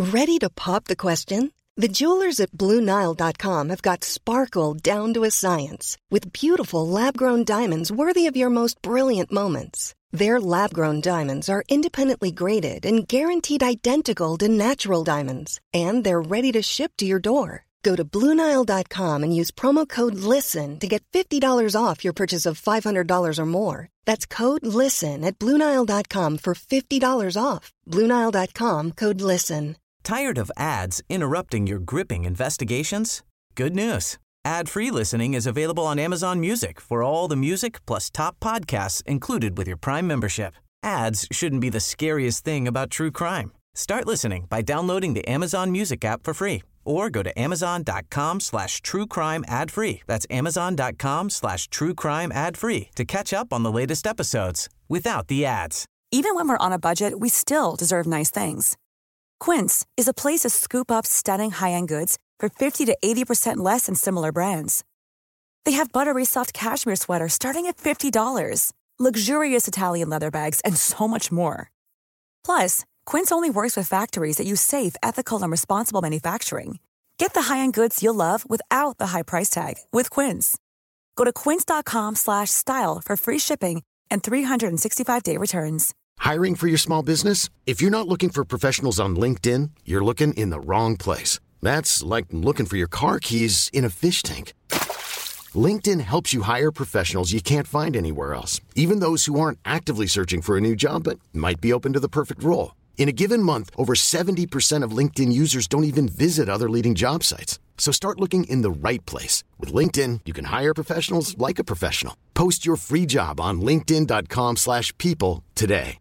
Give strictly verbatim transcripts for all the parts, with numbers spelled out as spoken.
Ready to pop the question? The jewelers at Blue Nile dot com have got sparkle down to a science with beautiful lab-grown diamonds worthy of your most brilliant moments. Their lab-grown diamonds are independently graded and guaranteed identical to natural diamonds, and they're ready to ship to your door. Go to Blue Nile dot com and use promo code LISTEN to get fifty dollars off your purchase of five hundred dollars or more. That's code LISTEN at Blue Nile dot com for fifty dollars off. Blue Nile dot com, code LISTEN. Tired of ads interrupting your gripping investigations? Good news. Ad-free listening is available on Amazon Music for all the music plus top podcasts included with your Prime membership. Ads shouldn't be the scariest thing about true crime. Start listening by downloading the Amazon Music app for free or go to amazon.com slash true crime ad free. That's amazon.com slash true crime ad free to catch up on the latest episodes without the ads. Even when we're on a budget, we still deserve nice things. Quince is a place to scoop up stunning high-end goods for fifty to eighty percent less than similar brands. They have buttery soft cashmere sweaters starting at fifty dollars, luxurious Italian leather bags, and so much more. Plus, Quince only works with factories that use safe, ethical, and responsible manufacturing. Get the high-end goods you'll love without the high price tag with Quince. Go to quince.com slash style for free shipping and three sixty-five day returns. Hiring for your small business? If you're not looking for professionals on LinkedIn, you're looking in the wrong place. That's like looking for your car keys in a fish tank. LinkedIn helps you hire professionals you can't find anywhere else, even those who aren't actively searching for a new job but might be open to the perfect role. In a given month, over seventy percent of LinkedIn users don't even visit other leading job sites. So start looking in the right place. With LinkedIn, you can hire professionals like a professional. Post your free job on linkedin.com slash people today.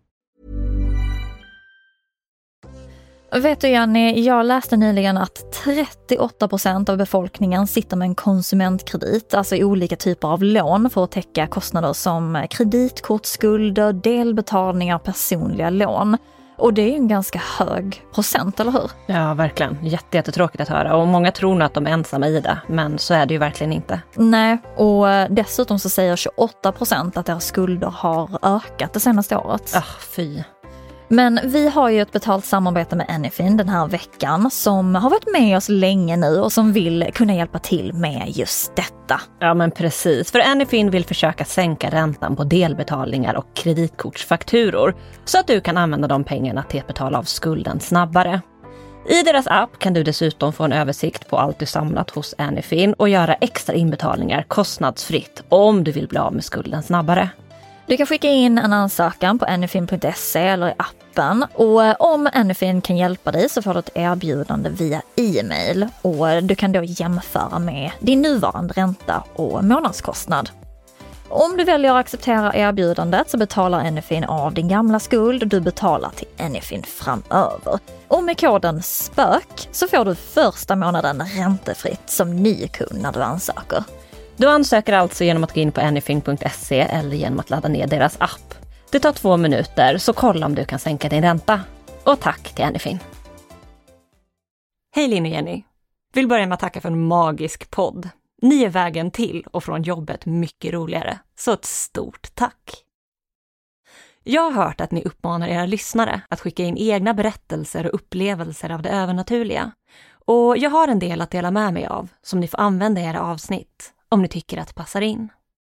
Vet du Jenny, jag läste nyligen att trettioåtta procent av befolkningen sitter med en konsumentkredit, alltså olika typer av lån för att täcka kostnader som kreditkortsskulder, delbetalningar, personliga lån. Och det är ju en ganska hög procent, eller hur? Ja, verkligen. Jätte, jättetråkigt att höra. Och många tror nog att de är ensamma i det, men så är det ju verkligen inte. Nej, och dessutom så säger tjugoåtta procent att deras skulder har ökat det senaste året. Ah, fy. Men vi har ju ett betalt samarbete med Anyfin den här veckan som har varit med oss länge nu och som vill kunna hjälpa till med just detta. Ja men precis, för Anyfin vill försöka sänka räntan på delbetalningar och kreditkortsfakturor så att du kan använda de pengarna till att betala av skulden snabbare. I deras app kan du dessutom få en översikt på allt du samlat hos Anyfin och göra extra inbetalningar kostnadsfritt om du vill bli av med skulden snabbare. Du kan skicka in en ansökan på anyfin punkt se eller i appen och om Anyfin kan hjälpa dig så får du ett erbjudande via e-mail och du kan då jämföra med din nuvarande ränta och månadskostnad. Om du väljer att acceptera erbjudandet så betalar Anyfin av din gamla skuld och du betalar till Anyfin framöver. Och med koden SPÖK så får du första månaden räntefritt som ny kund när du ansöker. Du ansöker alltså genom att gå in på anyfin punkt se eller genom att ladda ner deras app. Det tar två minuter, så kolla om du kan sänka din ränta. Och tack till Anyfin. Hej Linn och Jenny. Vill börja med att tacka för en magisk podd. Ni är vägen till och från jobbet mycket roligare. Så ett stort tack. Jag har hört att ni uppmanar era lyssnare att skicka in egna berättelser och upplevelser av det övernaturliga. Och jag har en del att dela med mig av som ni får använda i era avsnitt. Om ni tycker att det passar in.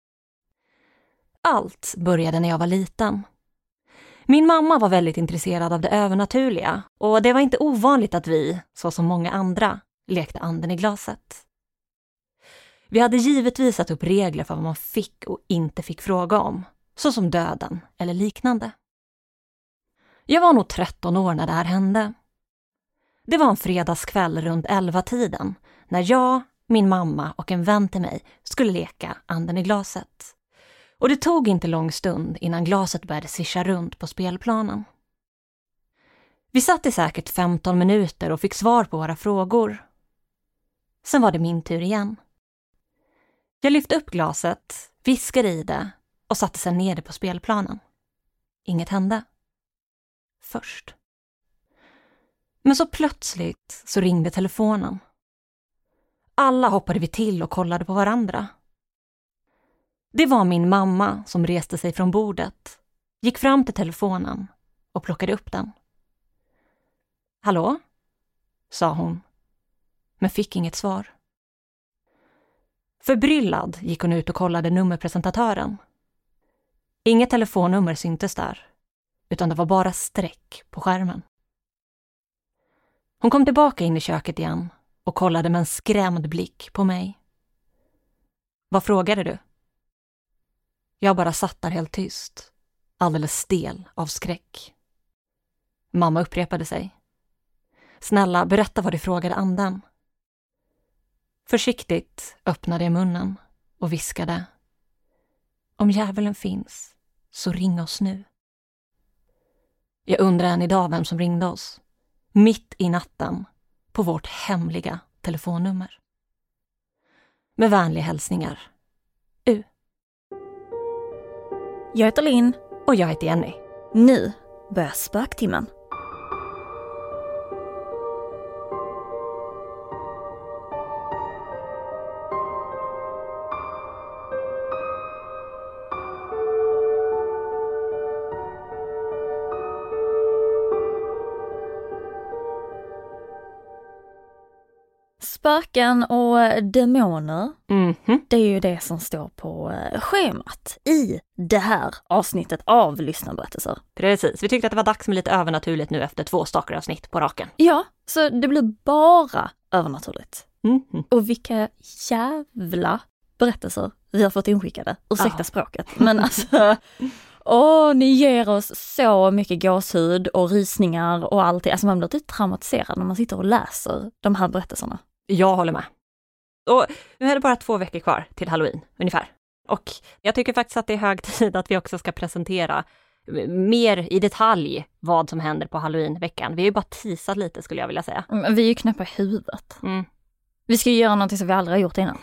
Allt började när jag var liten. Min mamma var väldigt intresserad av det övernaturliga och det var inte ovanligt att vi, så som många andra, lekte anden i glaset. Vi hade givetvis satt upp regler för vad man fick och inte fick fråga om, så som döden eller liknande. Jag var nog tretton år när det här hände. Det var en fredagskväll runt elva tiden när jag, min mamma och en vän till mig skulle leka anden i glaset. Och det tog inte lång stund innan glaset började sischa runt på spelplanen. Vi satt i säkert femton minuter och fick svar på våra frågor. Sen var det min tur igen. Jag lyfte upp glaset, viskade i det och satte sig ner det på spelplanen. Inget hände. Först. Men så plötsligt så ringde telefonen. Alla hoppade vi till och kollade på varandra. Det var min mamma som reste sig från bordet, gick fram till telefonen och plockade upp den. Hallå? sa hon, men fick inget svar. Förbryllad gick hon ut och kollade nummerpresentatören. Inget telefonnummer syntes där, utan det var bara streck på skärmen. Hon kom tillbaka in i köket igen och kollade med en skrämd blick på mig. Vad frågade du? Jag bara satt där helt tyst, alldeles stel av skräck. Mamma upprepade sig. Snälla, berätta vad du frågade anden. Försiktigt öppnade jag munnen och viskade. Om djävulen finns, så ring oss nu. Jag undrar än idag vem som ringde oss. Mitt i natten på vårt hemliga telefonnummer. Med vänliga hälsningar. U. Jag heter Linn. Och jag heter Jenny. Nu börjar spöktimmen. Spöken och demoner, Mm-hmm. det är ju det som står på schemat i det här avsnittet av Lyssnarberättelser. Precis, vi tyckte att det var dags med lite övernaturligt nu efter två stakar avsnitt på raken. Ja, så det blir bara övernaturligt. Mm-hmm. Och vilka jävla berättelser vi har fått inskickade. Ursäkta Ja. språket. Men alltså, åh, ni ger oss så mycket gåshud och rysningar och allt. Alltså man blir typ traumatiserad när man sitter och läser de här berättelserna. Jag håller med. Och nu är det bara två veckor kvar till Halloween, ungefär. Och jag tycker faktiskt att det är hög tid att vi också ska presentera mer i detalj vad som händer på Halloween-veckan. Vi har ju bara teasat lite, skulle jag vilja säga. Men vi är ju knäppa i huvudet. Mm. Vi ska ju göra någonting som vi aldrig har gjort innan.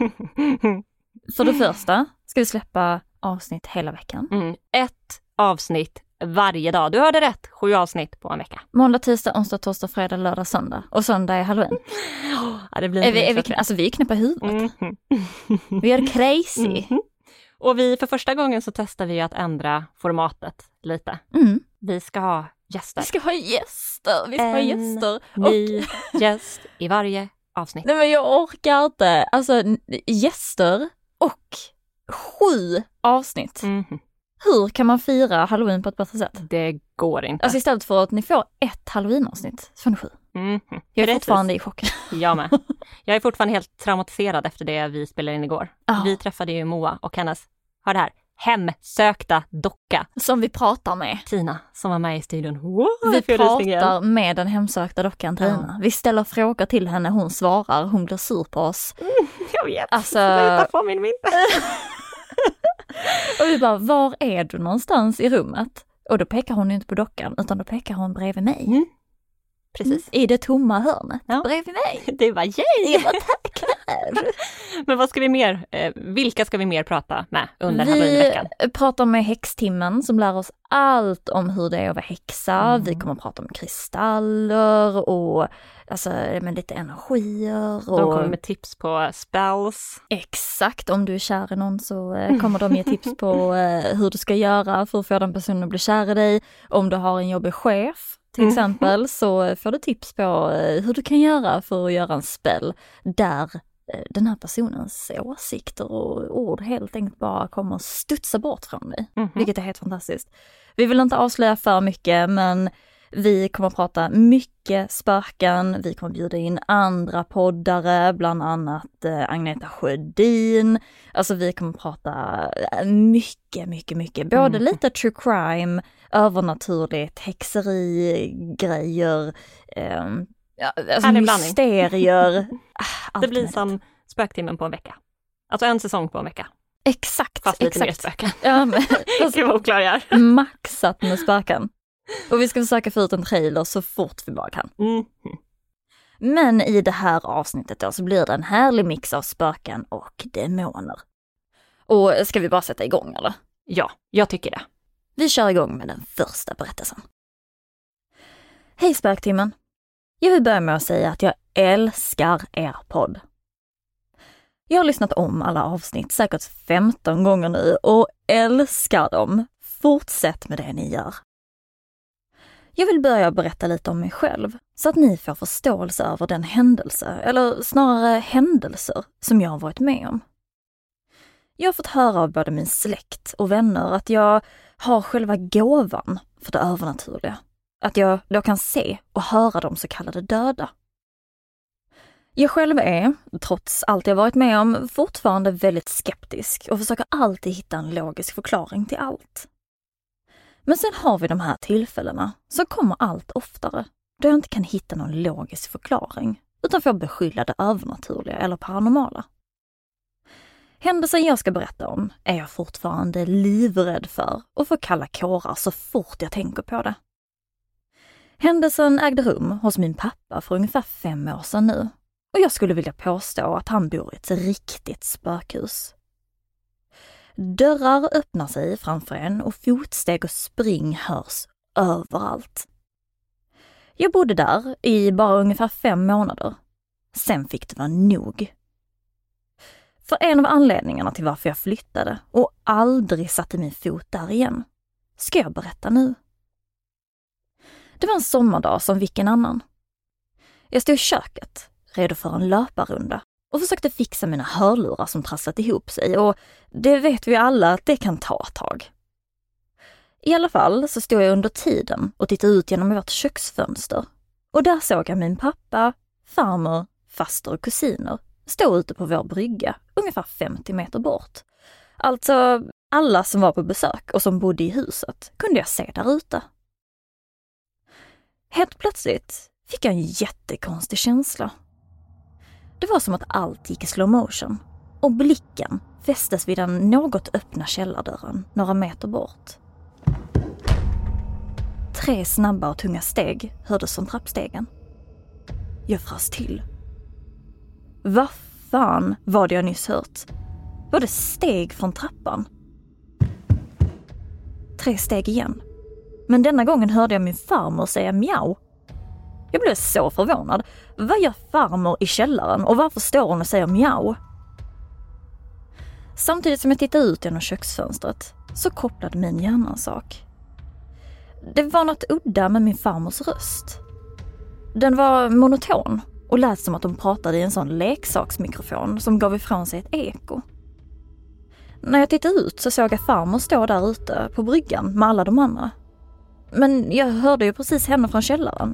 För det första ska vi släppa avsnitt hela veckan. Mm. Ett avsnitt varje dag. Du hörde rätt, sju avsnitt på en vecka. Måndag, tisdag, onsdag, torsdag, fredag, lördag, söndag. Och söndag är Halloween. Ja, det blir Är vi, är vi, alltså vi är knäppa i huvudet. Mm. Vi är crazy. Mm. Och vi, för första gången så testar vi att ändra formatet lite. Mm. Vi ska ha gäster. Vi ska ha gäster. Vi ska ha En gäster. Och, ny gäst i varje avsnitt. nej men jag orkar inte. Alltså n- gäster och sju avsnitt. Mm. Hur kan man fira Halloween på ett bättre sätt? Det går inte. Alltså istället för att ni får ett Halloween-avsnitt så får ni sju. Mm. Jag är Precis. fortfarande i chock. Jag med. Jag är fortfarande helt traumatiserad efter det vi spelade in igår. Ja. Vi träffade ju Moa och hennes, hör det här, hemsökta docka. Som vi pratar med. Tina, som var med i studion. Wow, Vi för rysningen. pratar med den hemsökta dockan Tina. Ja. Vi ställer frågor till henne, hon svarar, hon blir sur på oss. Jag vet, Alltså- sluta få min minne. Och vi bara, var är du någonstans i rummet? Och då pekar hon inte på dockan, utan då pekar hon bredvid mig. Mm. Precis. I det tomma hörnet, Ja. bredvid mig. Det var yay! Jag bara, tackar. Men vad ska vi mer, eh, vilka ska vi mer prata med under Vi Halloween-veckan? pratar med häxtimmen som lär oss allt om hur det är att vara häxa. Mm. Vi kommer att prata om kristaller och alltså, men lite energier. Och... De kommer med tips på spells. Exakt, om du är kär i någon så eh, kommer de ge tips på eh, hur du ska göra för att få den personen att bli kär i dig. Om du har en jobbig chef till Mm. exempel så får du tips på eh, hur du kan göra för att göra en spell där eh, den här personens åsikter och ord helt enkelt bara kommer att studsa bort från dig. Mhm. Vilket är helt fantastiskt. Vi vill inte avslöja för mycket, men vi kommer att prata mycket spöken. Vi kommer att bjuda in andra poddare, bland annat eh, Agneta Sjödin. Alltså vi kommer att prata eh, mycket, mycket, mycket. Både Mm. lite true crime, övernaturligt, häxeri, grejer, eh, ja, alltså Härlig blandning. mysterier. ah, allt Det blir möjligt. som spöktimmen på en vecka. Alltså en säsong på en vecka. Exakt, Fast lite mer exakt. spöken. Ja, men, Gud vad oklar jag är. maxat med spöken. Och vi ska försöka få ut en trailer så fort vi bara kan. Mm. Men i det här avsnittet då så blir det en härlig mix av spöken och demoner. Och ska vi bara sätta igång eller? Ja, jag tycker det. Vi kör igång med den första berättelsen. Hej spöktimmen! Jag vill börja med att säga att jag älskar er podd. Jag har lyssnat om alla avsnitt säkert femton gånger nu och älskar dem. Fortsätt med det ni gör. Jag vill börja berätta lite om mig själv så att ni får förståelse över den händelse, eller snarare händelser, som jag har varit med om. Jag har fått höra av både min släkt och vänner att jag har själva gåvan för det övernaturliga. Att jag då kan se och höra de så kallade döda. Jag själv är, trots allt jag varit med om, fortfarande väldigt skeptisk och försöker alltid hitta en logisk förklaring till allt. Men sen har vi de här tillfällena som kommer allt oftare då jag inte kan hitta någon logisk förklaring utan får beskylla det övernaturliga eller paranormala. Händelsen jag ska berätta om är jag fortfarande livrädd för och får kalla kårar så fort jag tänker på det. Händelsen ägde rum hos min pappa för ungefär fem år sedan nu och jag skulle vilja påstå att han bor i ett riktigt spökhus. Dörrar öppnar sig framför en och fotsteg och spring hörs överallt. Jag bodde där i bara ungefär fem månader. Sen fick det vara nog. För en av anledningarna till varför jag flyttade och aldrig satte min fot där igen ska jag berätta nu. Det var en sommardag som vilken annan. Jag stod i köket, redo för en löparrunda och försökte fixa mina hörlurar som trasslat ihop sig och det vet vi alla att det kan ta ett tag. I alla fall så stod jag under tiden och tittade ut genom vårt köksfönster och där såg jag min pappa, farmor, faster och kusiner stå ute på vår brygga ungefär femtio meter bort. Alltså alla som var på besök och som bodde i huset kunde jag se där ute. Helt plötsligt fick jag en jättekonstig känsla. Det var som att allt gick i slow motion och blicken fästes vid den något öppna källardörren några meter bort. Tre snabba och tunga steg hördes från trappstegen. Jag frös till. Vad fan var det jag nyss hört? Var det steg från trappan? Tre steg igen. Men denna gången hörde jag min farmor säga mjau. Jag blev så förvånad. Vad gör farmor i källaren och varför står hon och säger mjau? Samtidigt som jag tittade ut genom köksfönstret så kopplade min hjärna en sak. Det var något udda med min farmors röst. Den var monoton och lät som att de pratade i en sån leksaksmikrofon som gav ifrån sig ett eko. När jag tittade ut så såg jag farmor stå där ute på bryggan med alla de andra. Men jag hörde ju precis henne från källaren.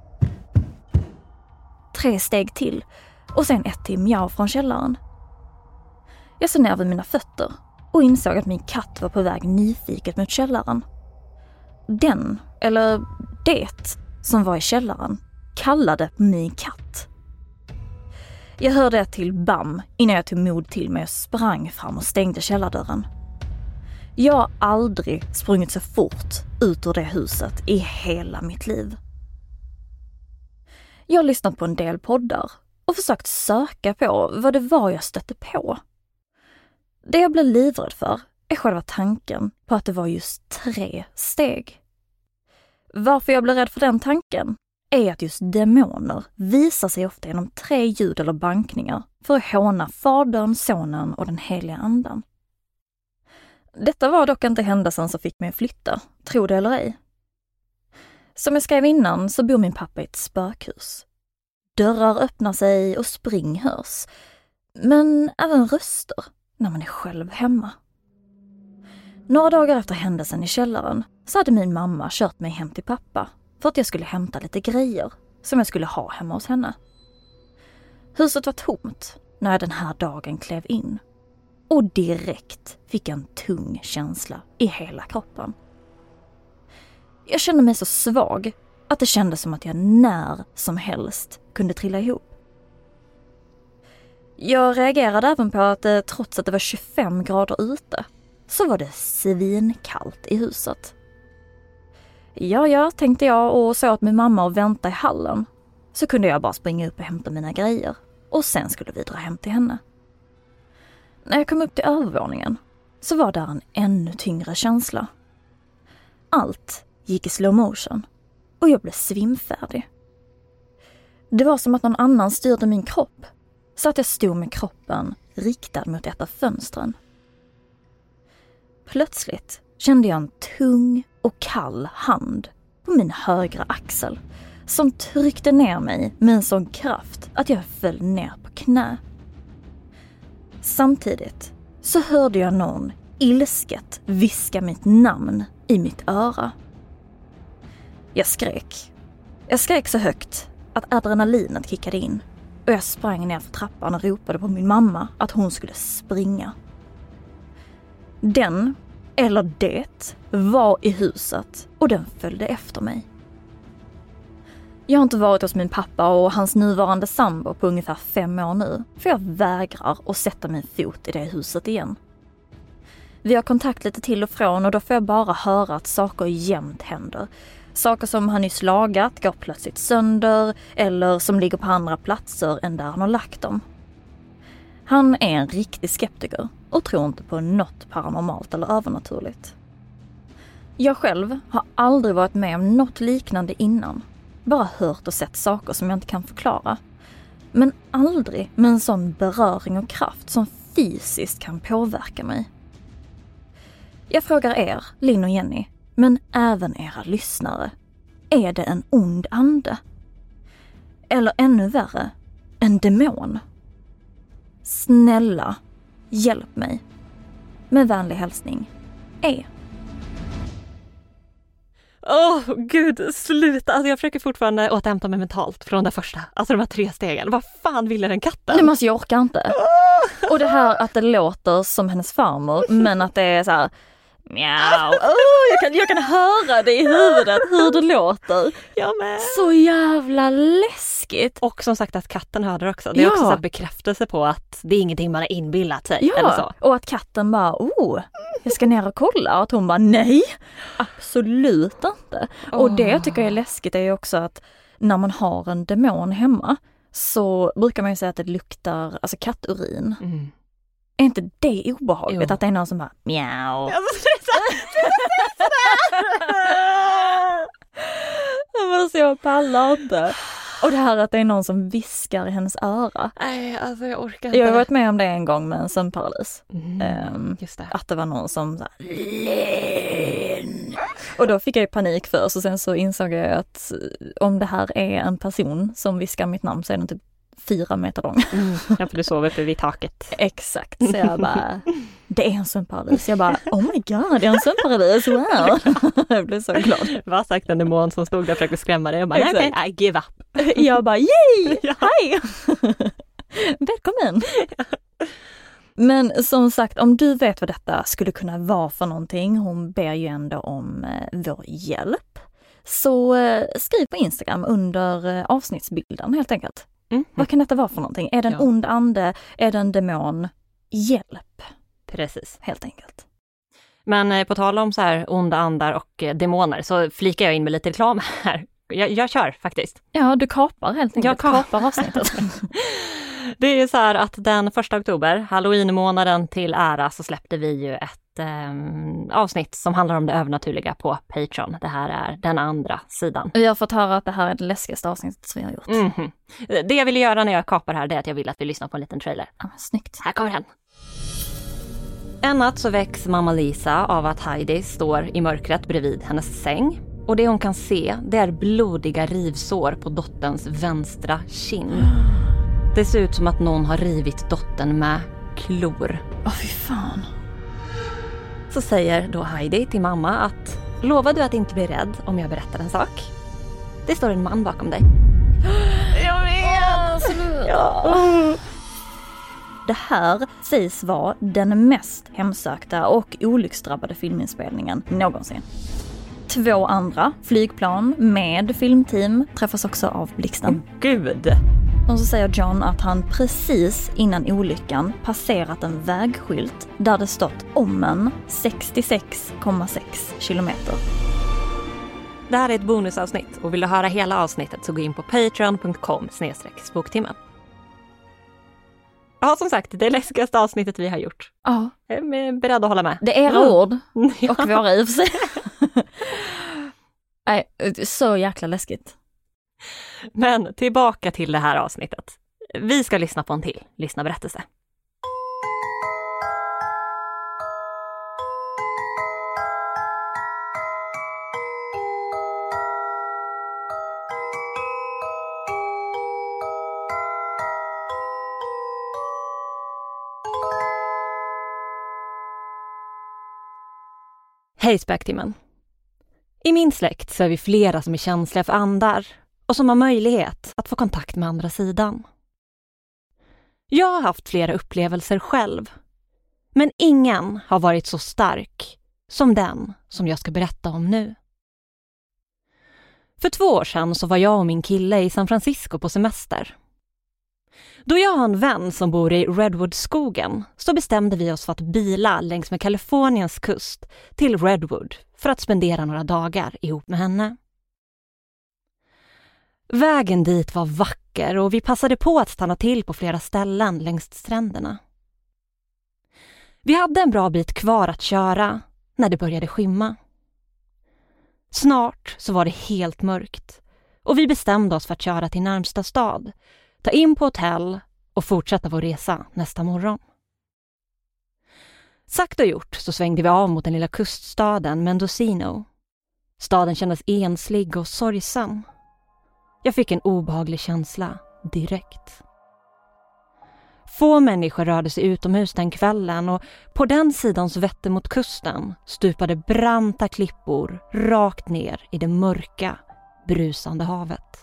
Tre steg till och sen ett till mjau från källaren. Jag såg ner vid mina fötter och insåg att min katt var på väg nyfiket mot källaren. Den, eller det, som var i källaren kallade på min katt. Jag hörde ett till bam innan jag tog mod till mig och sprang fram och stängde källardörren. Jag har aldrig sprungit så fort ut ur det huset i hela mitt liv. Jag har lyssnat på en del poddar och försökt söka på vad det var jag stötte på. Det jag blev livrädd för är själva tanken på att det var just tre steg. Varför jag blev rädd för den tanken är att just demoner visar sig ofta genom tre ljud eller bankningar för att håna Fadern, Sonen och den heliga andan. Detta var dock inte händelsen som fick mig att flytta, tro det eller ej. Som jag skrev innan så bor min pappa i ett spökhus. Dörrar öppnar sig och spring hörs, men även röster när man är själv hemma. Några dagar efter händelsen i källaren så hade min mamma kört mig hem till pappa för att jag skulle hämta lite grejer som jag skulle ha hemma hos henne. Huset var tomt när jag den här dagen klev in och direkt fick en tung känsla i hela kroppen. Jag kände mig så svag att det kändes som att jag när som helst kunde trilla ihop. Jag reagerade även på att det, trots att det var tjugofem grader ute så var det svinkallt i huset. Ja, ja, tänkte jag och sa åt min mamma att vänta i hallen. Så kunde jag bara springa upp och hämta mina grejer och sen skulle vi dra hem till henne. När jag kom upp till övervåningen så var där en ännu tyngre känsla. Allt gick i slow motion och jag blev svimfärdig. Det var som att någon annan styrde min kropp så att jag stod med kroppen riktad mot ett av fönstren. Plötsligt kände jag en tung och kall hand på min högra axel som tryckte ner mig med en sån kraft att jag föll ner på knä. Samtidigt så hörde jag någon ilsket viska mitt namn i mitt öra. Jag skrek. Jag skrek så högt att adrenalinet kickade in och jag sprang ner för trappan och ropade på min mamma att hon skulle springa. Den, eller det, var i huset och den följde efter mig. Jag har inte varit hos min pappa och hans nuvarande sambo på ungefär fem år nu, för jag vägrar att sätta min fot i det huset igen. Vi har kontakt lite till och från och då får jag bara höra att saker jämt händer. Saker som han nyss lagat går plötsligt sönder eller som ligger på andra platser än där han har lagt dem. Han är en riktig skeptiker och tror inte på något paranormalt eller övernaturligt. Jag själv har aldrig varit med om något liknande innan. Bara hört och sett saker som jag inte kan förklara. Men aldrig med en sån beröring och kraft som fysiskt kan påverka mig. Jag frågar er, Linn och Jenny, men även era lyssnare. Är det en ond ande? Eller ännu värre, en demon? Snälla, hjälp mig. Med vänlig hälsning, E. Åh, oh, gud, sluta. Alltså jag försöker fortfarande återhämta mig mentalt från det första. Alltså de här tre stegen. Vad fan ville den katten? Nej, men alltså jag orkar inte. Och det här att det låter som hennes farmor, men att det är så här... Mjau. Oh, jag, kan, jag kan höra det i huvudet hur det låter. Jag med. Så jävla läskigt. Och som sagt att katten hörde det också. Det är ja. också så här bekräftelse på att det är ingenting man har inbillat sig. Ja, eller så. Och att katten bara, oh, jag ska ner och kolla. Och att hon bara, nej, absolut inte. Oh. Och det jag tycker är läskigt är ju också att när man har en demon hemma så brukar man ju säga att det luktar alltså katturin. Mm. Är inte det obehagligt? Jo. Att det är någon som bara mjau. Alltså jag pallar inte. Och det här att det är någon som viskar i hennes öra. Nej, alltså jag orkar inte. Jag har varit med om det en gång med en sömnparalys. Mm, um, just det. Att det var någon som så här, Linn. Och då fick jag ju panik först och sen så insåg jag att om det här är en person som viskar mitt namn så är den typ fyra meter lång. Mm, ja, för du sover uppe vid taket. Exakt, så jag bara, det är en sömnparalys. Jag bara, oh my god, det är en sömnparalys, wow. Jag blev så glad. Vad sagt en demon som stod där och försökte skrämma dig? Jag bara, nej, nej, I give up. Jag bara, yay, ja. hej! Välkommen! Men som sagt, om du vet vad detta skulle kunna vara för någonting, hon ber ju ändå om eh, vår hjälp. Så eh, skriv på Instagram under eh, avsnittsbilden helt enkelt. Mm. Vad kan detta vara för någonting? Är det en ja. ond ande? Är det en demon? Hjälp. Precis. Helt enkelt. Men eh, på tal om så här onda andar och eh, demoner så flikar jag in med lite reklam här. Jag, jag kör faktiskt. Ja, du kapar helt enkelt. Jag kapar avsnittet. Det är ju så här att den första oktober, Halloween-månaden till ära, så släppte vi ju ett eh, avsnitt som handlar om det övernaturliga på Patreon. Det här är den andra sidan. Vi har fått höra att det här är det läskigaste avsnittet som vi har gjort. Mm-hmm. Det jag vill göra när jag kapar här, det är att jag vill att vi lyssnar på en liten trailer. Ja, snyggt. Här kommer den. En natt så väcks mamma Lisa av att Heidi står i mörkret bredvid hennes säng. Och det hon kan se, det är blodiga rivsår på dotterns vänstra kind. Det ser ut som att någon har rivit dottern med klor. Åh, fy fan. Så säger då Heidi till mamma att lovar du att inte bli rädd om jag berättar en sak? Det står en man bakom dig. Jag vet! Åh, ja. Det här sägs vara den mest hemsökta och olycksdrabbade filminspelningen någonsin. Två andra flygplan med filmteam träffas också av blixten. Oh, gud! Och så säger John att han precis innan olyckan passerat en vägskylt där det stått Omen sextiosex komma sex kilometer. Det här är ett bonusavsnitt och vill du höra hela avsnittet så gå in på patreon punkt com slash spoktimmen. Ja, som sagt, det är läskigaste avsnittet vi har gjort. Ja. Jag är beredd att hålla med. Det är era ja. ord och våra i och för sig. Nej, så jäkla läskigt. Men tillbaka till det här avsnittet. Vi ska lyssna på en till lyssnarberättelse. Hej Spöktimmen. I min släkt så är vi flera som är känsliga för andar och som har möjlighet att få kontakt med andra sidan. Jag har haft flera upplevelser själv, men ingen har varit så stark som den som jag ska berätta om nu. För två år sedan så var jag och min kille i San Francisco på semester. Då jag har en vän som bor i Redwood-skogen så bestämde vi oss för att bila längs med Kaliforniens kust till Redwood för att spendera några dagar ihop med henne. Vägen dit var vacker och vi passade på att stanna till på flera ställen längs stränderna. Vi hade en bra bit kvar att köra när det började skymma. Snart så var det helt mörkt och vi bestämde oss för att köra till närmsta stad, ta in på hotell och fortsätta vår resa nästa morgon. Sagt och gjort så svängde vi av mot den lilla kuststaden Mendocino. Staden kändes enslig och sorgsam. Jag fick en obehaglig känsla direkt. Få människor rörde sig utomhus den kvällen och på den sidan som vette mot kusten stupade branta klippor rakt ner i det mörka, brusande havet.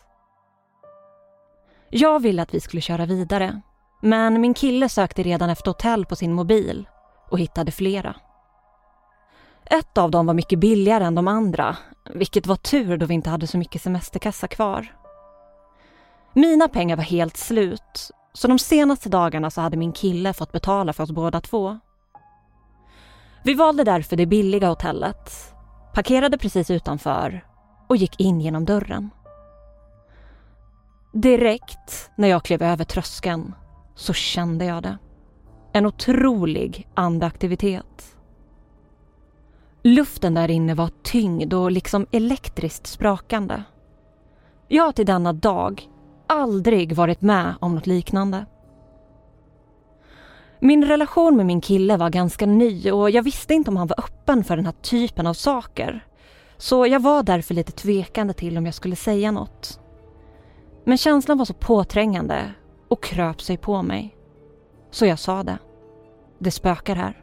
Jag ville att vi skulle köra vidare, men min kille sökte redan efter hotell på sin mobil och hittade flera. Ett av dem var mycket billigare än de andra, vilket var tur då vi inte hade så mycket semesterkassa kvar. Mina pengar var helt slut, så de senaste dagarna så hade min kille fått betala för oss båda två. Vi valde därför det billiga hotellet, parkerade precis utanför och gick in genom dörren. Direkt när jag klev över tröskeln så kände jag det. En otrolig andaktivitet. Luften där inne var tyngd och liksom elektriskt sprakande. Jag har till denna dag aldrig varit med om något liknande. Min relation med min kille var ganska ny och jag visste inte om han var öppen för den här typen av saker. Så jag var därför lite tvekande till om jag skulle säga något. Men känslan var så påträngande och kröp sig på mig. Så jag sa det. Det spökar här.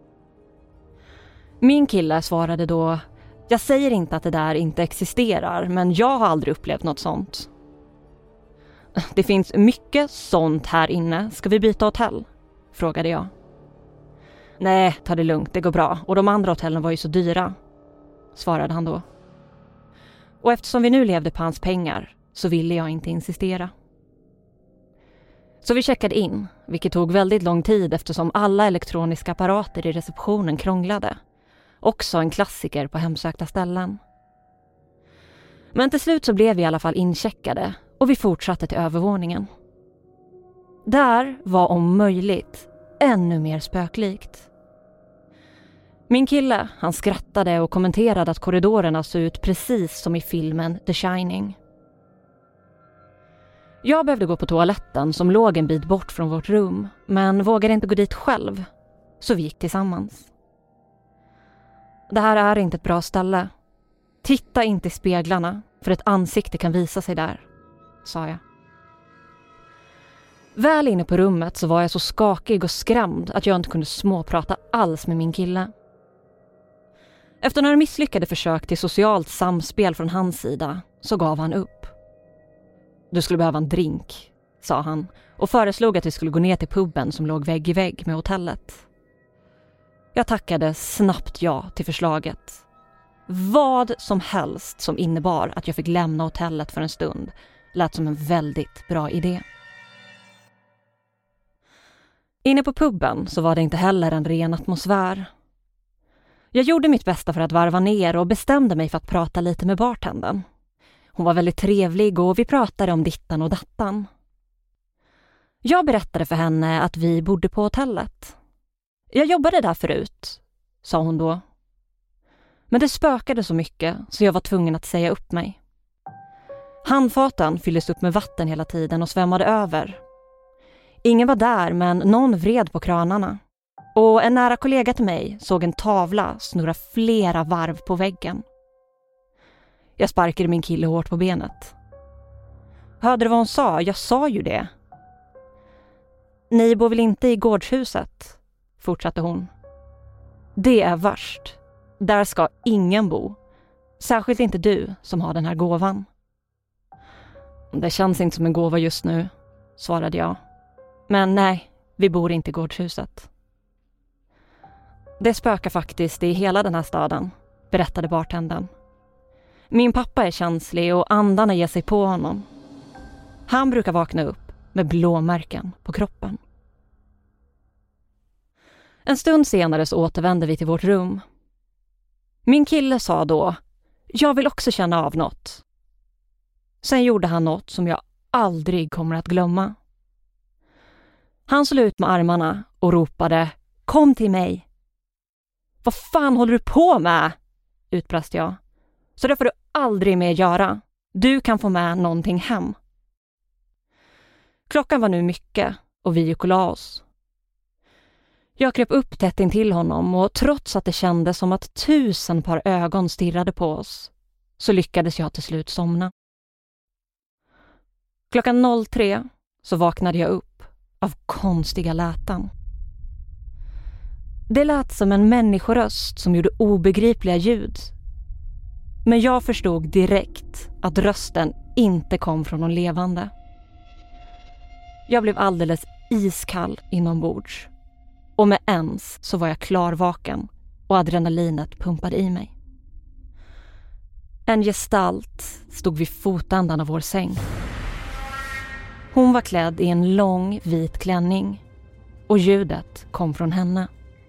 Min kille svarade då: jag säger inte att det där inte existerar, men jag har aldrig upplevt något sånt. Det finns mycket sånt här inne. Ska vi byta hotell? Frågade jag. Nej, ta det lugnt, det går bra. Och de andra hotellen var ju så dyra, svarade han då. Och eftersom vi nu levde på hans pengar så ville jag inte insistera. Så vi checkade in, vilket tog väldigt lång tid eftersom alla elektroniska apparater i receptionen krånglade. Också en klassiker på hemsökta ställen. Men till slut så blev vi i alla fall incheckade och vi fortsatte till övervåningen. Där var om möjligt ännu mer spöklikt. Min kille, han skrattade och kommenterade att korridorerna såg ut precis som i filmen The Shining. Jag behövde gå på toaletten som låg en bit bort från vårt rum, men vågade inte gå dit själv, så vi gick tillsammans. Det här är inte ett bra ställe. Titta inte i speglarna, för ett ansikte kan visa sig där, sa jag. Väl inne på rummet så var jag så skakig och skrämd att jag inte kunde småprata alls med min kille. Efter några misslyckade försök till socialt samspel från hans sida så gav han upp. Du skulle behöva en drink, sa han och föreslog att vi skulle gå ner till puben som låg vägg i vägg med hotellet. Jag tackade snabbt ja till förslaget. Vad som helst som innebar att jag fick lämna hotellet för en stund lät som en väldigt bra idé. Inne på puben så var det inte heller en ren atmosfär. Jag gjorde mitt bästa för att varva ner och bestämde mig för att prata lite med bartendern. Hon var väldigt trevlig och vi pratade om dittan och dattan. Jag berättade för henne att vi bodde på hotellet. Jag jobbade där förut, sa hon då. Men det spökade så mycket så jag var tvungen att säga upp mig. Handfaten fylldes upp med vatten hela tiden och svämmade över. Ingen var där, men någon vred på kranarna. Och en nära kollega till mig såg en tavla snurra flera varv på väggen. Jag sparkade min kille hårt på benet. Hörde du vad hon sa? Jag sa ju det. Ni bor väl inte i gårdshuset? Fortsatte hon. Det är värst. Där ska ingen bo. Särskilt inte du som har den här gåvan. Det känns inte som en gåva just nu, svarade jag. Men nej, vi bor inte i gårdshuset. Det spökar faktiskt i hela den här staden, berättade bartendern. Min pappa är känslig och andarna ger sig på honom. Han brukar vakna upp med blåmärken på kroppen. En stund senare så återvände vi till vårt rum. Min kille sa då, jag vill också känna av något. Sen gjorde han något som jag aldrig kommer att glömma. Han slog ut med armarna och ropade, kom till mig. Vad fan håller du på med? Utbrast jag. Så det får du aldrig mer göra. Du kan få med någonting hem. Klockan var nu mycket och vi gick och la oss. Jag kröp upp tätt in till honom och trots att det kändes som att tusen par ögon stirrade på oss så lyckades jag till slut somna. Klockan noll tre så vaknade jag upp av konstiga läten. Det lät som en människoröst som gjorde obegripliga ljud. Men jag förstod direkt att rösten inte kom från någon levande. Jag blev alldeles iskall inombords. Och med ens så var jag klarvaken och adrenalinet pumpade i mig. En gestalt stod vid fotändan av vår säng. Hon var klädd i en lång vit klänning och ljudet kom från henne.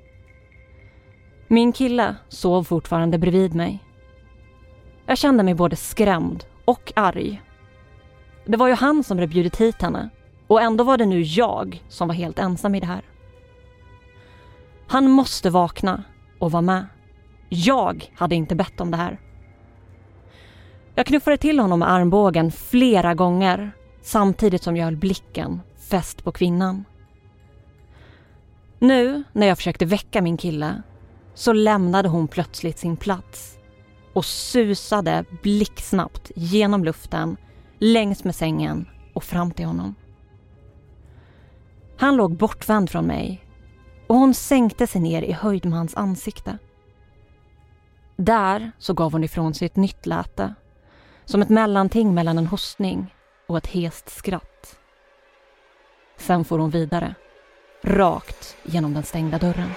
Min kille sov fortfarande bredvid mig. Jag kände mig både skrämd och arg. Det var ju han som hade bjudit hit henne och ändå var det nu jag som var helt ensam i det här. Han måste vakna och vara med. Jag hade inte bett om det här. Jag knuffade till honom med armbågen flera gånger samtidigt som jag höll blicken fäst på kvinnan. Nu när jag försökte väcka min kille så lämnade hon plötsligt sin plats och susade blixtsnabbt genom luften längs med sängen och fram till honom. Han låg bortvänd från mig och hon sänkte sig ner i höjd med hans ansikte. Där så gav hon ifrån sig ett nytt läte, som ett mellanting mellan en hostning och ett hest skratt. Sen får hon vidare, rakt genom den stängda dörren.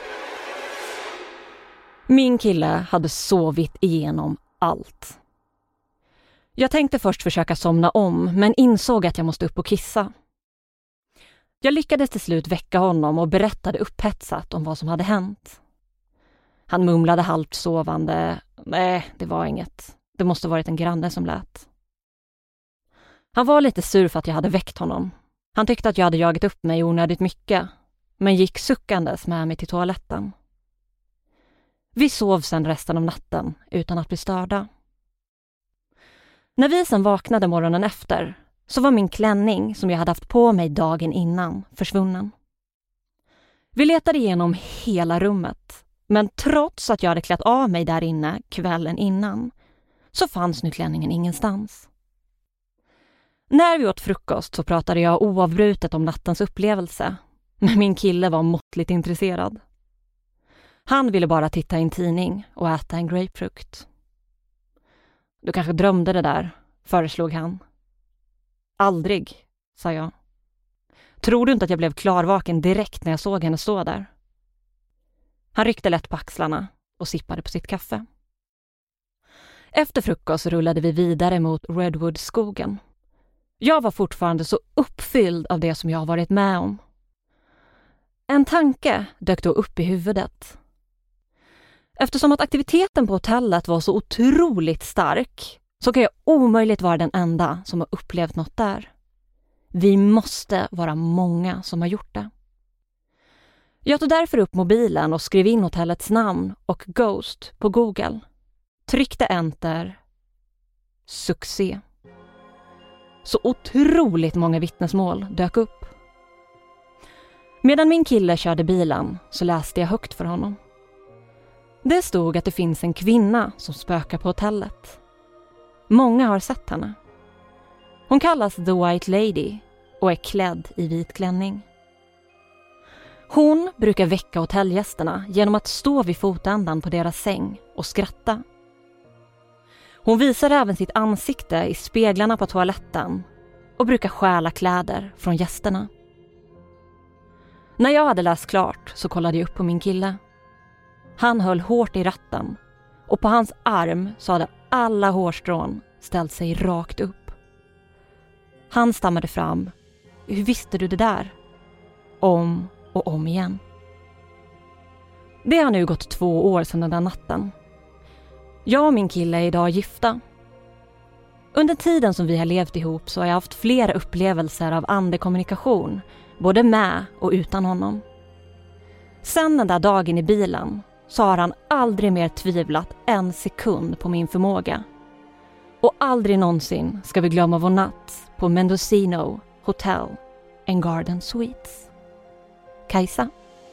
Min kille hade sovit igenom allt. Jag tänkte först försöka somna om, men insåg att jag måste upp och kissa. Jag lyckades till slut väcka honom och berättade upphetsat om vad som hade hänt. Han mumlade halvt sovande. Nej, det var inget. Det måste varit en granne som lät. Han var lite sur för att jag hade väckt honom. Han tyckte att jag hade jagat upp mig onödigt mycket, men gick suckandes med mig till toaletten. Vi sov sedan resten av natten utan att bli störda. När vi sen vaknade morgonen efter så var min klänning som jag hade haft på mig dagen innan försvunnen. Vi letade igenom hela rummet, men trots att jag hade klätt av mig där inne kvällen innan så fanns nu klänningen ingenstans. När vi åt frukost så pratade jag oavbrutet om nattens upplevelse, men min kille var måttligt intresserad. Han ville bara titta i en tidning och äta en grapefrukt. Du kanske drömde det där, föreslog han. Aldrig, sa jag. Tror du inte att jag blev klarvaken direkt när jag såg henne stå där? Han ryckte lätt på axlarna och sippade på sitt kaffe. Efter frukost rullade vi vidare mot Redwood-skogen. Jag var fortfarande så uppfylld av det som jag har varit med om. En tanke dök då upp i huvudet. Eftersom att aktiviteten på hotellet var så otroligt stark så kan jag omöjligt vara den enda som har upplevt något där. Vi måste vara många som har gjort det. Jag tog därför upp mobilen och skrev in hotellets namn och Ghost på Google. Tryckte enter. Succé. Så otroligt många vittnesmål dök upp. Medan min kille körde bilen så läste jag högt för honom. Det stod att det finns en kvinna som spökar på hotellet. Många har sett henne. Hon kallas The White Lady och är klädd i vit klänning. Hon brukar väcka hotellgästerna genom att stå vid fotändan på deras säng och skratta. Hon visar även sitt ansikte i speglarna på toaletten och brukar stjäla kläder från gästerna. När jag hade läst klart så kollade jag upp på min kille. Han höll hårt i ratten och på hans arm så hade alla hårstrån ställt sig rakt upp. Han stammade fram: "Hur visste du det där?" Om och om igen. Det har nu gått två år sedan den där natten. Jag och min kille är idag gifta. Under tiden som vi har levt ihop så har jag haft flera upplevelser av andekommunikation, både med och utan honom. Sen den där dagen i bilen så har han aldrig mer tvivlat en sekund på min förmåga. Och aldrig någonsin ska vi glömma vår natt på Mendocino Hotel and Garden Suites. Kajsa.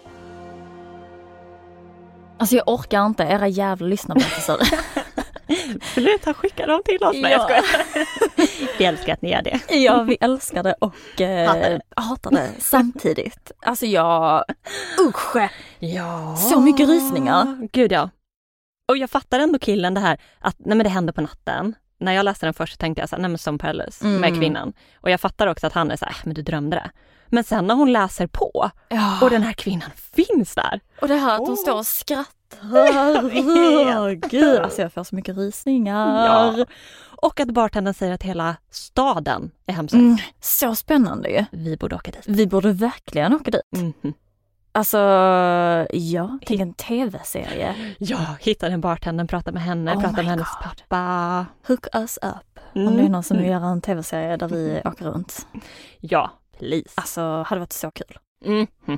Alltså jag orkar inte era jävla lyssnarberättelser. Sluta skicka dem till oss. Nej, ja. jag skojar. Vi älskar att ni gör det. Ja, vi älskar det och eh, hatar, det. hatar det samtidigt. Alltså jag... Usch! Ja. Så mycket rysningar. Gud ja. Och jag fattar ändå killen det här att nej men det hände på natten. När jag läste den först tänkte jag så här, nej men som Pelles mm. med kvinnan. Och jag fattar också att han är så här, men du drömde det. Men sen när hon läser på ja. och den här kvinnan finns där. Och det här att hon oh. står och skrattar. Oh, Gud, alltså jag får så mycket rysningar. Ja. Och att bartendern säger att hela staden är hemsökt. Mm, så spännande ju. Vi borde åka dit. Vi borde verkligen åka dit. Mm-hmm. Alltså, ja, till en tv-serie. Ja, hitta den bartendern, prata med henne, oh prata med hennes God. pappa. Hook us up. Mm. Om det är någon som vill göra en tv-serie där vi åker runt. Ja, please. Alltså, hade varit så kul. Mm-hmm.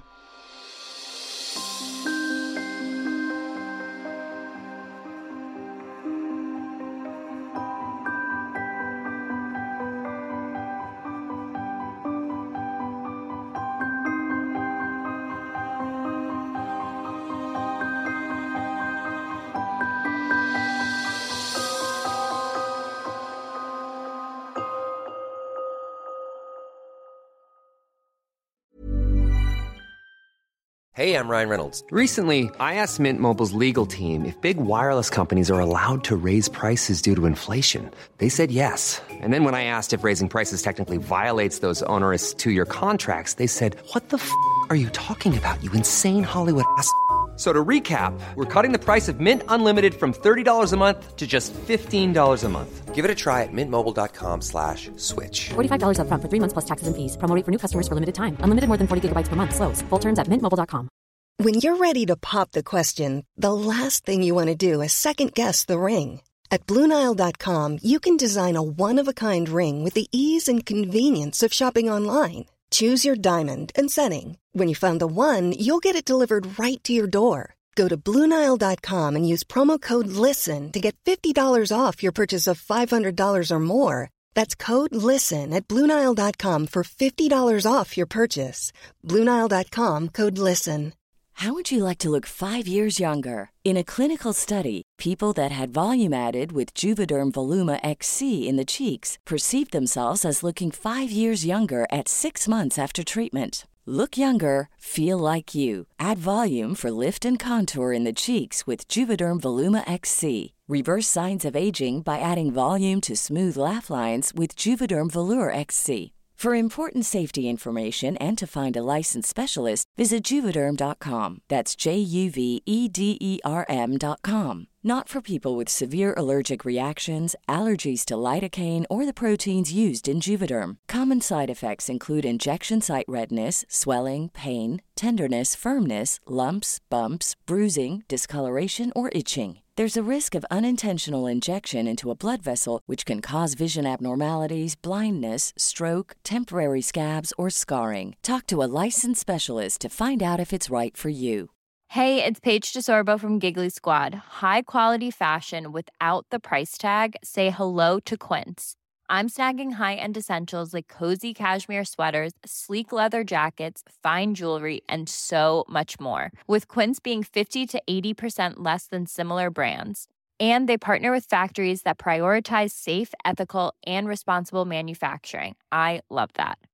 Hey, I'm Ryan Reynolds. Recently, I asked Mint Mobile's legal team if big wireless companies are allowed to raise prices due to inflation. They said yes. And then when I asked if raising prices technically violates those onerous two-year contracts, they said, "What the f*** are you talking about, you insane Hollywood ass?" So to recap, we're cutting the price of Mint Unlimited from thirty dollars a month to just fifteen dollars a month. Give it a try at mintmobile.com slash switch. forty-five dollars up front for three months plus taxes and fees. Promo rate for new customers for limited time. Unlimited more than forty gigabytes per month. Slows full terms at mint mobile dot com. When you're ready to pop the question, the last thing you want to do is second-guess the ring. At Blue Nile dot com, you can design a one-of-a-kind ring with the ease and convenience of shopping online. Choose your diamond and setting. When you find the one, you'll get it delivered right to your door. Go to Blue Nile dot com and use promo code LISTEN to get fifty dollars off your purchase of five hundred dollars or more. That's code LISTEN at Blue Nile dot com for fifty dollars off your purchase. Blue Nile dot com, code LISTEN. How would you like to look five years younger? In a clinical study, people that had volume added with Juvederm Voluma X C in the cheeks perceived themselves as looking five years younger at six months after treatment. Look younger, feel like you. Add volume for lift and contour in the cheeks with Juvederm Voluma X C. Reverse signs of aging by adding volume to smooth laugh lines with Juvederm Volure X C. For important safety information and to find a licensed specialist, visit Juvederm dot com. That's J U V E D E R M dot com. Not for people with severe allergic reactions, allergies to lidocaine, or the proteins used in Juvederm. Common side effects include injection site redness, swelling, pain, tenderness, firmness, lumps, bumps, bruising, discoloration, or itching. There's a risk of unintentional injection into a blood vessel, which can cause vision abnormalities, blindness, stroke, temporary scabs, or scarring. Talk to a licensed specialist to find out if it's right for you. Hey, it's Paige DeSorbo from Giggly Squad. High quality fashion without the price tag. Say hello to Quince. I'm snagging high-end essentials like cozy cashmere sweaters, sleek leather jackets, fine jewelry, and so much more. With Quince being fifty to eighty percent less than similar brands. And they partner with factories that prioritize safe, ethical, and responsible manufacturing. I love that.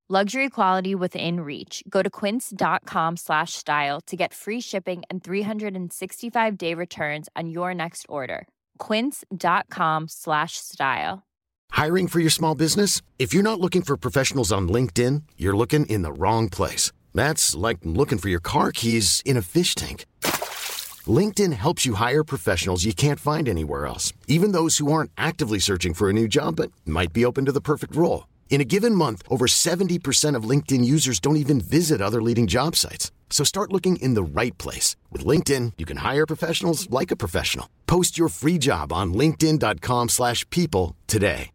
Luxury quality within reach. Go to quince.com slash style to get free shipping and three sixty-five day returns on your next order. Quince.com slash style. Hiring for your small business? If you're not looking for professionals on LinkedIn, you're looking in the wrong place. That's like looking for your car keys in a fish tank. LinkedIn helps you hire professionals you can't find anywhere else, even those who aren't actively searching for a new job but might be open to the perfect role. In a given month, over seventy percent of LinkedIn users don't even visit other leading job sites. So start looking in the right place. With LinkedIn, you can hire professionals like a professional. Post your free job on linkedin dot com slash people today.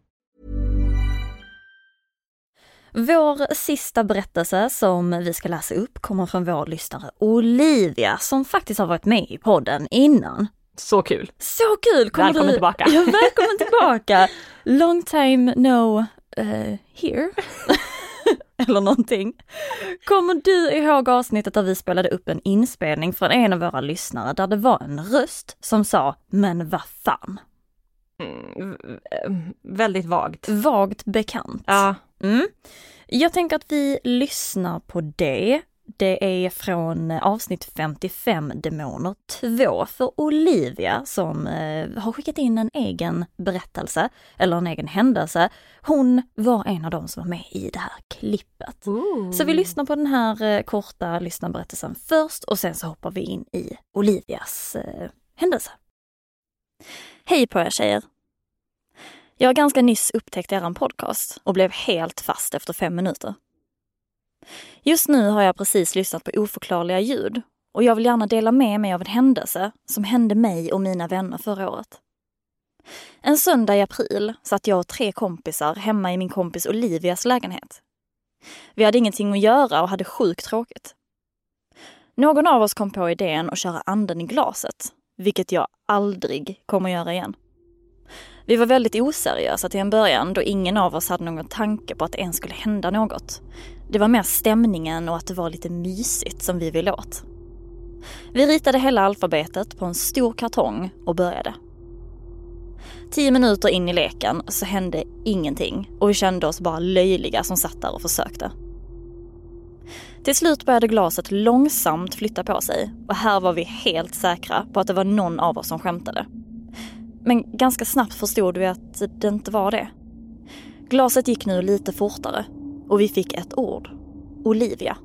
Vår sista berättelse som vi ska läsa upp kommer från vår lyssnare Olivia, som faktiskt har varit med i podden innan. Så kul. Så kul! Kommer välkommen du... tillbaka. Ja, välkommen tillbaka. Long time no uh, here. Eller någonting. Kommer du ihåg avsnittet där vi spelade upp en inspelning från en av våra lyssnare där det var en röst som sa, men vad fan? Mm, väldigt vagt. Vagt bekant. Ja. Mm. Jag tänker att vi lyssnar på det. Det är från avsnitt femtiofem, Demoner två, för Olivia som eh, har skickat in en egen berättelse, eller en egen händelse. Hon var en av dem som var med i det här klippet. Ooh. Så vi lyssnar på den här eh, korta lyssnarberättelsen först och sen så hoppar vi in i Olivias eh, händelse. Hej på er tjejer! Jag har ganska nyss upptäckt er podcast och blev helt fast efter fem minuter. Just nu har jag precis lyssnat på oförklarliga ljud och jag vill gärna dela med mig av en händelse som hände mig och mina vänner förra året. En söndag i april satt jag och tre kompisar hemma i min kompis Olivias lägenhet. Vi hade ingenting att göra och hade sjukt tråkigt. Någon av oss kom på idén att köra anden i glaset, vilket jag aldrig kommer göra igen. Vi var väldigt oseriösa till en början då ingen av oss hade någon tanke på att det ens skulle hända något. Det var mer stämningen och att det var lite mysigt som vi ville åt. Vi ritade hela alfabetet på en stor kartong och började. Tio minuter in i leken så hände ingenting och vi kände oss bara löjliga som satt där och försökte. Till slut började glaset långsamt flytta på sig och här var vi helt säkra på att det var någon av oss som skämtade. Men ganska snabbt förstod vi att det inte var det. Glaset gick nu lite fortare och vi fick ett ord. Olivia.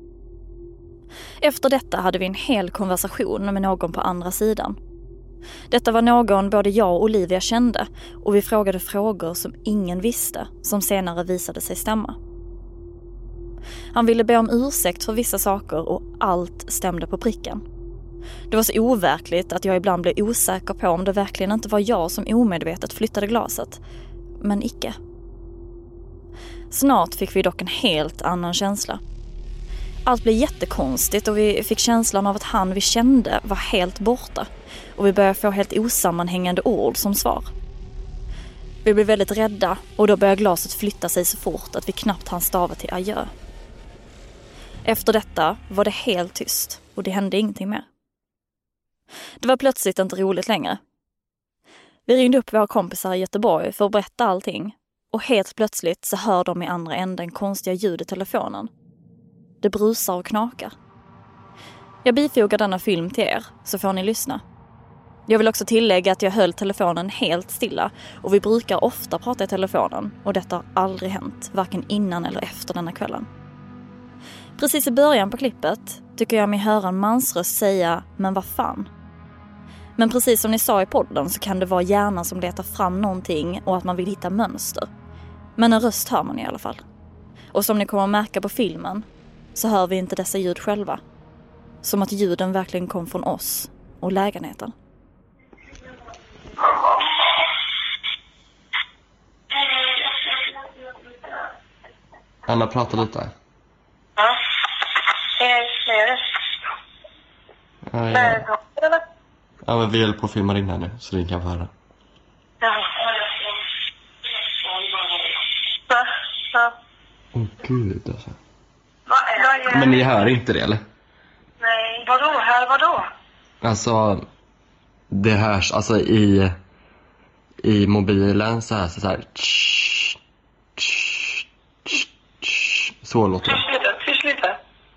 Efter detta hade vi en hel konversation med någon på andra sidan. Detta var någon både jag och Olivia kände och vi frågade frågor som ingen visste, som senare visade sig stämma. Han ville be om ursäkt för vissa saker och allt stämde på pricken. Det var så overkligt att jag ibland blev osäker på om det verkligen inte var jag som omedvetet flyttade glaset. Men icke. Snart fick vi dock en helt annan känsla. Allt blev jättekonstigt och vi fick känslan av att han vi kände var helt borta. Och vi började få helt osammanhängande ord som svar. Vi blev väldigt rädda och då började glaset flytta sig så fort att vi knappt hann stava till adjö. Efter detta var det helt tyst och det hände ingenting mer. Det var plötsligt inte roligt längre. Vi ringde upp våra kompisar i Göteborg för att berätta allting. Och helt plötsligt så hör de i andra änden konstiga ljud i telefonen. Det brusar och knakar. Jag bifogar denna film till er så får ni lyssna. Jag vill också tillägga att jag höll telefonen helt stilla och vi brukar ofta prata i telefonen och detta har aldrig hänt, varken innan eller efter denna kvällen. Precis i början på klippet tycker jag mig höra en mansröst säga men vad fan. Men precis som ni sa i podden så kan det vara hjärnan som letar fram någonting och att man vill hitta mönster. Men en röst hör man i alla fall. Och som ni kommer att märka på filmen så hör vi inte dessa ljud själva. Som att ljuden verkligen kom från oss och lägenheten. Anna, prata lite. Ja, det är det. Ja, ja. Ja, men vi håller på att filma in här nu så ni kan få höra. Ja. Va? Ja. Åh gud alltså. Va? Va? Men ni hör inte det eller? Nej, vadå? Här vadå? Alltså, det hörs alltså i i mobilen så här så här. Så låter det. Tyst lite, tyst lite.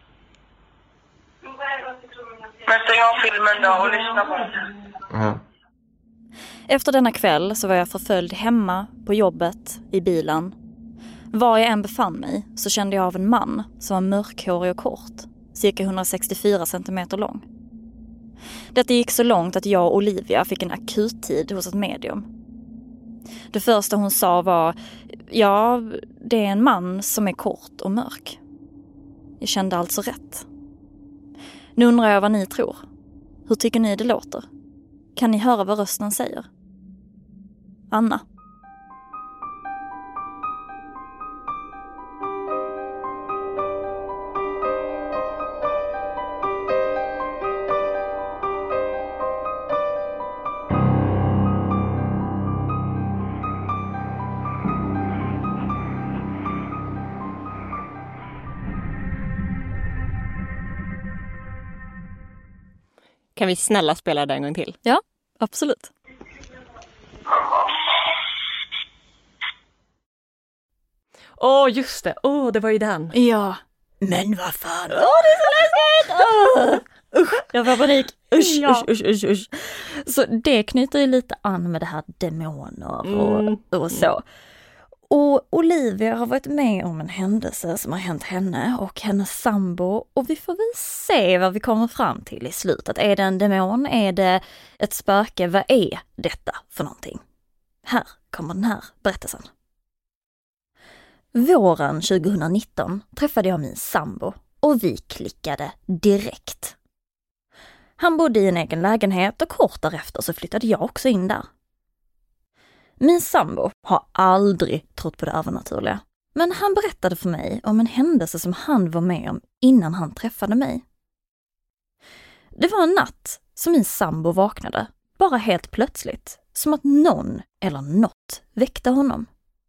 Men stäng av filmen då och lyssna på den. Ja. Efter denna kväll så var jag förföljd hemma, på jobbet, i bilen. Var jag än befann mig så kände jag av en man som var mörkhårig och kort, cirka hundrasextiofyra centimeter lång. Detta gick så långt att jag och Olivia fick en akuttid hos ett medium. Det första hon sa var, ja, det är en man som är kort och mörk. Jag kände alltså rätt. Nu undrar jag vad ni tror. Hur tycker ni det låter? Kan ni höra vad rösten säger? Anna. Kan vi snälla spela det en gång till? Ja, absolut. Åh, oh, just det. Åh, oh, det var ju den. Ja. Men vad fan. Åh, oh, det är så läskigt! Oh. Usch, jag får panik. Usch, ja. usch, usch, usch, usch. Så det knyter ju lite an med det här demoner och, mm. och så. Och Olivia har varit med om en händelse som har hänt henne och hennes sambo. Och vi får väl se vad vi kommer fram till i slutet. Är det en demon? Är det ett spöke? Vad är detta för någonting? Här kommer den här berättelsen. Våren tjugonitton träffade jag min sambo och vi klickade direkt. Han bodde i en egen lägenhet och kort därefter så flyttade jag också in där. Min sambo har aldrig trott på det övernaturliga, men han berättade för mig om en händelse som han var med om innan han träffade mig. Det var en natt som min sambo vaknade, bara helt plötsligt, som att någon eller något väckte honom.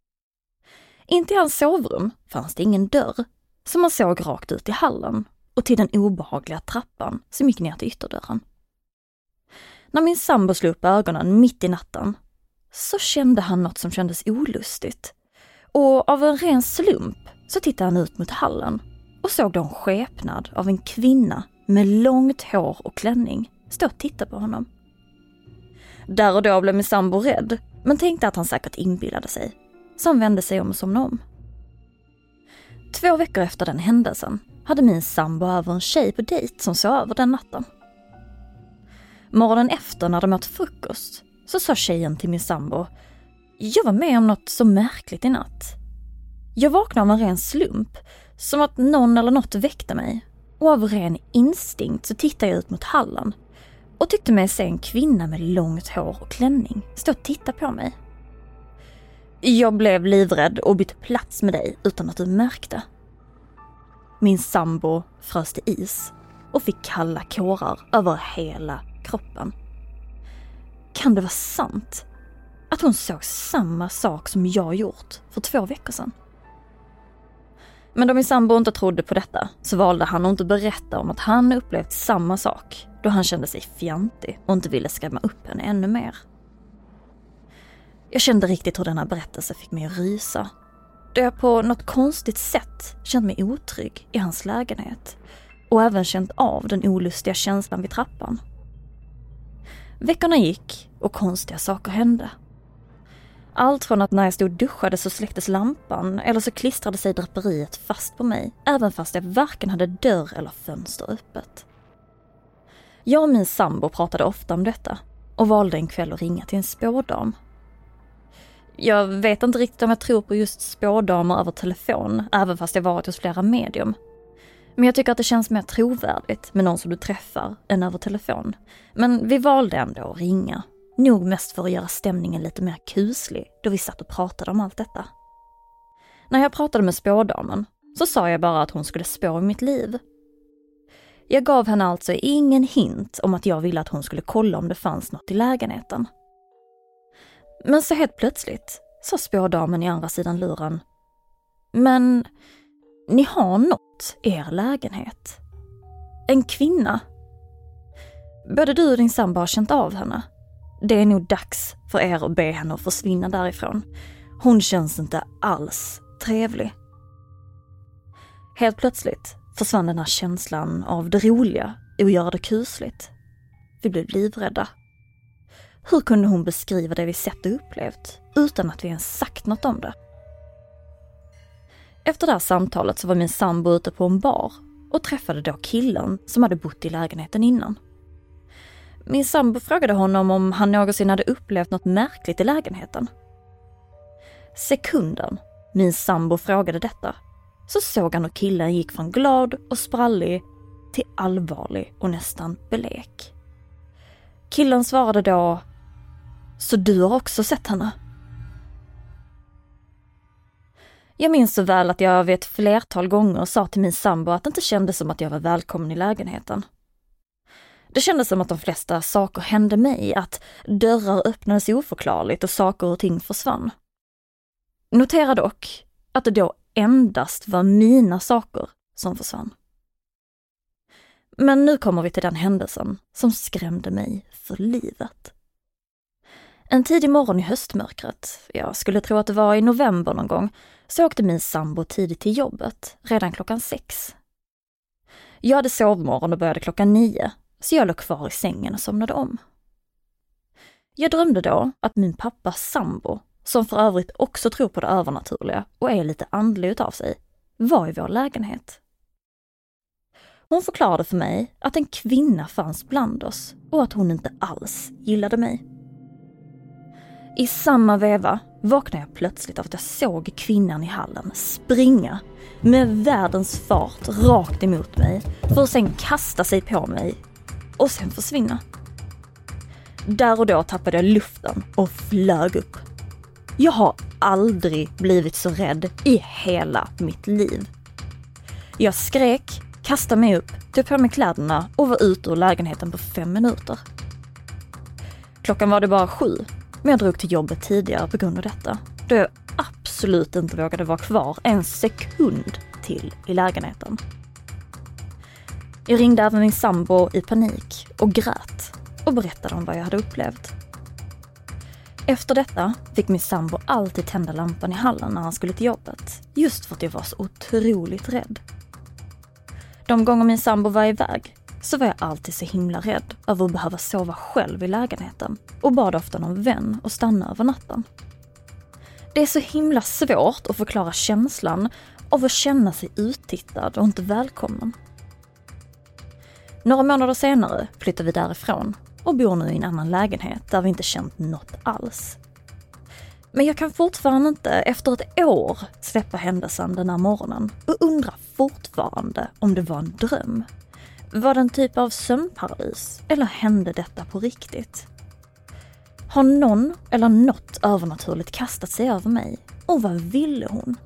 Inte i hans sovrum fanns det ingen dörr, som man såg rakt ut i hallen och till den obehagliga trappan som gick ner till ytterdörren. När min sambo slog upp ögonen mitt i natten så kände han något som kändes olustigt. Och av en ren slump så tittade han ut mot hallen och såg då en skepnad av en kvinna med långt hår och klänning stå och titta på honom. Där och då blev min sambo rädd, men tänkte att han säkert inbillade sig. Så han vände sig om och somnade om. Två veckor efter den händelsen hade min sambo över en tjej på dejt som sov över den natten. Morgonen efter när de åt frukost så sa tjejen till min sambo: jag var med om något så märkligt i natt. Jag vaknade av en ren slump, som att någon eller något väckte mig. Och av ren instinkt så tittade jag ut mot hallen och tyckte mig se en kvinna med långt hår och klänning stå och titta på mig. Jag blev livrädd och bytte plats med dig utan att du märkte. Min sambo frös till is och fick kalla kårar över hela kroppen. Kan det vara sant att hon såg samma sak som jag gjort för två veckor sedan? Men då min sambo inte trodde på detta så valde han att inte berätta om att han upplevt samma sak, då han kände sig fjantig och inte ville skrämma upp henne ännu mer. Jag kände riktigt hur denna berättelse fick mig att rysa, då jag på något konstigt sätt kände mig otrygg i hans lägenhet och även känt av den olustiga känslan vid trappan. Veckorna gick och konstiga saker hände. Allt från att när jag stod och duschade så släcktes lampan eller så klistrade sig draperiet fast på mig, även fast jag varken hade dörr eller fönster öppet. Jag och min sambo pratade ofta om detta och valde en kväll att ringa till en spådam. Jag vet inte riktigt om jag tror på just spådamer över telefon, även fast jag varit hos flera medium. Men jag tycker att det känns mer trovärdigt med någon som du träffar än över telefon. Men vi valde ändå att ringa. Nog mest för att göra stämningen lite mer kuslig då vi satt och pratade om allt detta. När jag pratade med spådamen så sa jag bara att hon skulle spå i mitt liv. Jag gav henne alltså ingen hint om att jag ville att hon skulle kolla om det fanns något i lägenheten. Men så helt plötsligt sa spådamen i andra sidan luren: men ni har något i er lägenhet. En kvinna. Både du och din sambo har känt av henne. Det är nog dags för er att be henne att försvinna därifrån. Hon känns inte alls trevlig. Helt plötsligt försvann den här känslan av det roliga och göra det kusligt. Vi blev livrädda. Hur kunde hon beskriva det vi sett och upplevt utan att vi ens sagt något om det? Efter det här samtalet så var min sambo ute på en bar och träffade då killen som hade bott i lägenheten innan. Min sambo frågade honom om han någonsin hade upplevt något märkligt i lägenheten. Sekunden min sambo frågade detta så såg han hur killen gick från glad och sprallig till allvarlig och nästan blek. Killen svarade då: så du har också sett henne? Jag minns så väl att jag vid ett flertal gånger sa till min sambo att det inte kändes som att jag var välkommen i lägenheten. Det kändes som att de flesta saker hände mig, att dörrar öppnades oförklarligt och saker och ting försvann. Notera dock att det då endast var mina saker som försvann. Men nu kommer vi till den händelsen som skrämde mig för livet. En tidig morgon i höstmörkret, jag skulle tro att det var i november någon gång, så åkte min sambo tidigt till jobbet, redan klockan sex. Jag hade sovmorgon och började klockan nio, så jag låg kvar i sängen och somnade om. Jag drömde då att min pappas sambo, som för övrigt också tror på det övernaturliga och är lite andlig utav sig, var i vår lägenhet. Hon förklarade för mig att en kvinna fanns bland oss och att hon inte alls gillade mig. I samma veva vaknade jag plötsligt av att jag såg kvinnan i hallen springa med världens fart rakt emot mig för att sen kasta sig på mig och sen försvinna. Där och då tappade jag luften och flög upp. Jag har aldrig blivit så rädd i hela mitt liv. Jag skrek, kastade mig upp, tog på mig kläderna och var ute ur lägenheten på fem minuter. Klockan var det bara sju, men jag drog till jobbet tidigare på grund av detta, då jag absolut inte vågade vara kvar en sekund till i lägenheten. Jag ringde även min sambo i panik och grät och berättade om vad jag hade upplevt. Efter detta fick min sambo alltid tända lampan i hallen när han skulle till jobbet, just för att jag var så otroligt rädd. De gånger min sambo var iväg så var jag alltid så himla rädd över att behöva sova själv i lägenheten och bad ofta någon vän att stanna över natten. Det är så himla svårt att förklara känslan av att känna sig uttittad och inte välkommen. Några månader senare flyttade vi därifrån och bor nu i en annan lägenhet där vi inte känt något alls. Men jag kan fortfarande inte efter ett år släppa händelsen den här morgonen och undrar fortfarande om det var en dröm. Var det en typ av sömnparalys eller hände detta på riktigt? Har någon eller något övernaturligt kastat sig över mig? Och vad ville hon?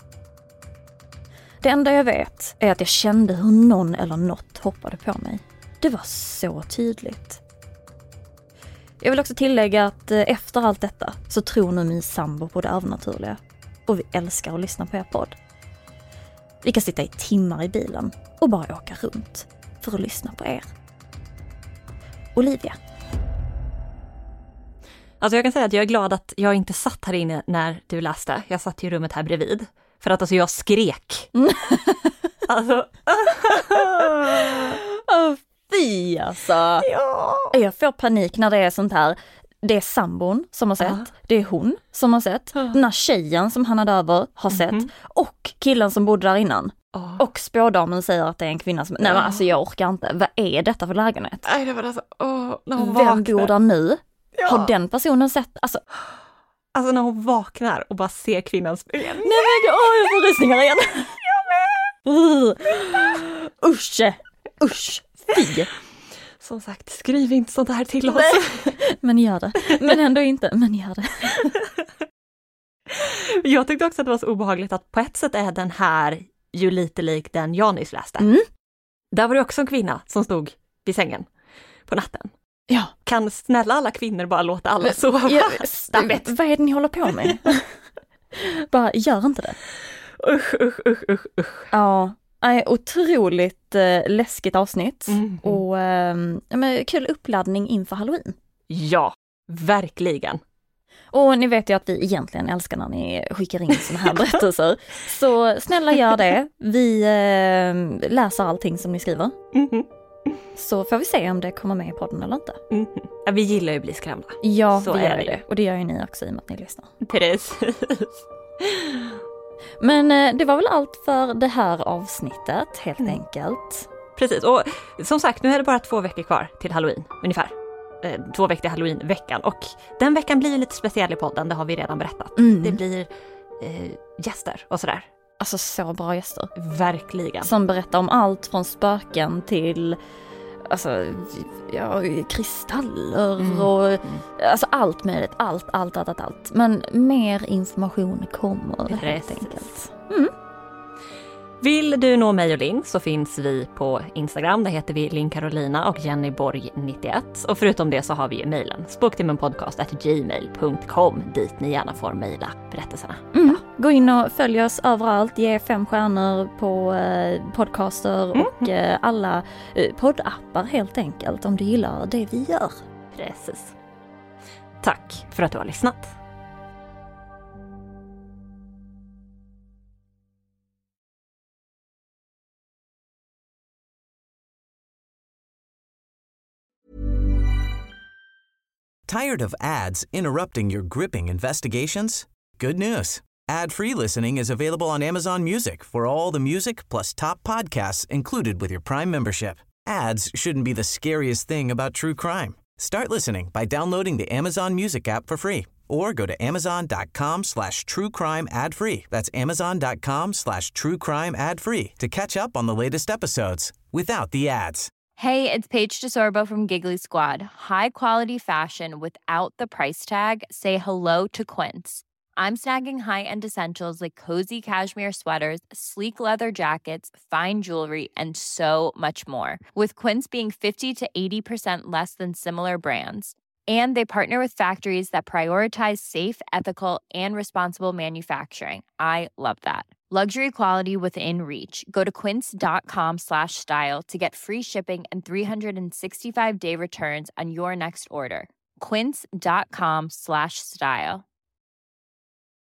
Det enda jag vet är att jag kände hur någon eller något hoppade på mig. Det var så tydligt. Jag vill också tillägga att efter allt detta så tror nu min sambo på det övernaturliga. Och vi älskar att lyssna på er podd. Vi kan sitta i timmar i bilen och bara åka runt för att lyssna på er. Olivia. Alltså jag kan säga att jag är glad att jag inte satt här inne när du läste. Jag satt i rummet här bredvid. För att alltså jag skrek. Mm. Alltså. Oh, fy alltså. Ja. Jag får panik när det är sånt här. Det är sambon som har sett. Uh. Det är hon som har sett. Uh. Den här tjejen som han hade över har sett. Mm-hmm. Och killen som bodde där innan. Uh. Och spådamen säger att det är en kvinna som... Nej men alltså jag orkar inte. Vad är detta för lägenhet? Nej det var alltså... Oh, när hon Vem vaknar. bor där nu? Ja. Har den personen sett... Alltså... Alltså när hon vaknar och bara ser kvinnans ben. Nej men åh, jag får rysningar igen. Jag med. Uh. Usch. Usch. Fy. Som sagt, skriv inte sånt här till oss. Nej. Men gör det. Men ändå inte. Men gör det. Jag tyckte också att det var så obehagligt att på ett sätt är den här ju lite lik den jag nyss läste. Mm. Där var det också en kvinna som stod vid sängen på natten. Ja. Kan snälla alla kvinnor bara låta alla sova? Ja, vad är det ni håller på med? Bara gör inte det. Usch, usch, usch, usch, usch. Ja, nej, otroligt eh, läskigt avsnitt. Mm. Och eh, men, kul uppladdning inför Halloween. Ja, verkligen. Och ni vet ju att vi egentligen älskar när ni skickar in såna här berättelser. Så snälla gör det. Vi eh, läser allting som ni skriver. Mm-hmm. Så får vi se om det kommer med i podden eller inte. Mm-hmm. Ja, vi gillar ju att bli skrämda. Ja, så vi är gör det. det. Och det gör ju ni också i och med att ni lyssnar. Precis. Men eh, det var väl allt för det här avsnittet, helt mm. enkelt. Precis, och som sagt, nu är det bara två veckor kvar till Halloween, ungefär. Eh, två veckor till Halloween-veckan. Och den veckan blir lite speciell i podden, det har vi redan berättat. Mm. Det blir eh, gäster och sådär. Alltså så bra gäster. Verkligen. Som berättar om allt från spöken till alltså, ja, kristaller mm. och alltså allt möjligt. Allt, allt, allt, allt, allt. Men mer information kommer. Precis. Helt enkelt. Mm. Vill du nå mig och Linn så finns vi på Instagram. Där heter vi Linn Carolina och Jenny Borg nittioett. Och förutom det så har vi mejlen spoktimmenpodcast at gmail punkt com dit ni gärna får mejla berättelserna. Mm. Ja. Gå in och följ oss överallt. Ge fem stjärnor på eh, podcaster mm. och eh, alla eh, poddappar helt enkelt om du gillar det vi gör. Precis. Tack för att du har lyssnat. Tired of ads interrupting your gripping investigations? Good news. Ad-free listening is available on Amazon Music for all the music plus top podcasts included with your Prime membership. Ads shouldn't be the scariest thing about true crime. Start listening by downloading the Amazon Music app for free or go to amazon.com slash true crime ad free. That's amazon.com slash true crime ad free to catch up on the latest episodes without the ads. Hey, it's Paige DeSorbo from Giggly Squad. High quality fashion without the price tag. Say hello to Quince. I'm snagging high-end essentials like cozy cashmere sweaters, sleek leather jackets, fine jewelry, and so much more. With Quince being fifty to eighty percent less than similar brands. And they partner with factories that prioritize safe, ethical, and responsible manufacturing. I love that. Luxury quality within reach. Go to quince.com slash style to get free shipping and three sixty-five day returns on your next order. Quince.com slash style.